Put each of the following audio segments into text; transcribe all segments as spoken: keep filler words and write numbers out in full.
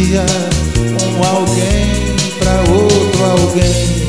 seria um alguém pra outro alguém.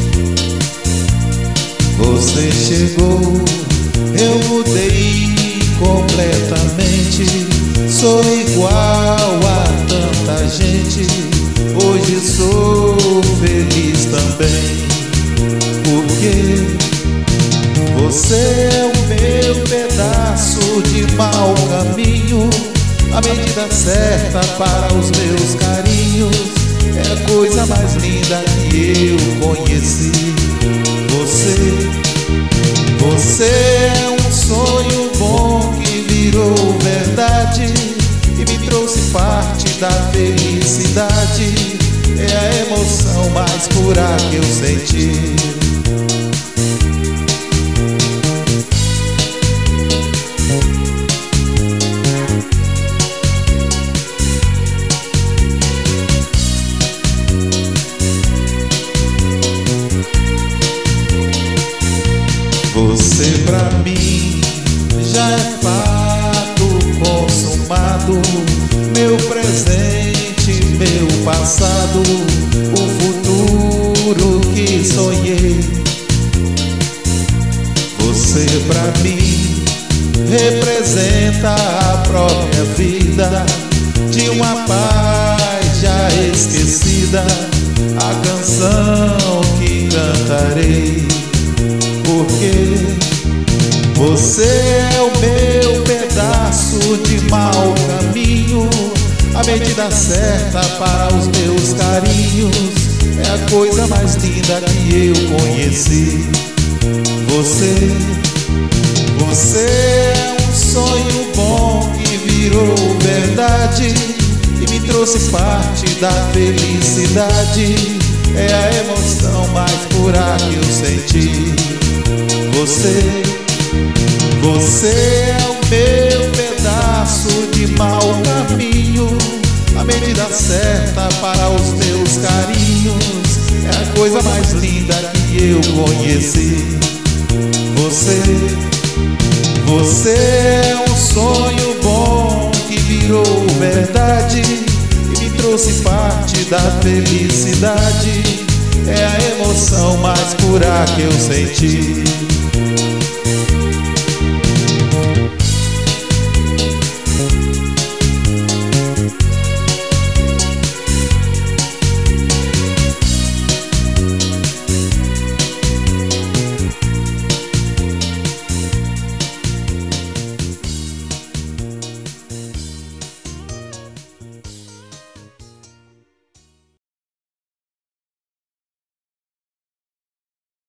Você chegou, eu mudei completamente. Sou igual a tanta gente, hoje sou feliz também. Porque você é o meu pedaço de mau caminho, a medida certa para os meus carinhos. É a coisa mais linda que eu conheci. Você, você é um sonho bom que virou verdade e me trouxe parte da felicidade. É a emoção mais pura que eu senti. Você pra mim já é fato consumado, meu presente, meu passado, o futuro que sonhei. Você pra mim representa a própria vida de uma paz já esquecida, a canção que cantarei. Porque você é o meu pedaço de mau caminho, a medida certa para os meus carinhos. É a coisa mais linda que eu conheci. Você, você é um sonho bom que virou verdade e me trouxe parte da felicidade. É a emoção mais pura que eu senti. Você, você é o meu pedaço de mau caminho, a medida certa para os meus carinhos. É a coisa mais linda que eu conheci. Você, você é um sonho bom que virou verdade e me trouxe parte da felicidade. É a emoção mais pura que eu senti.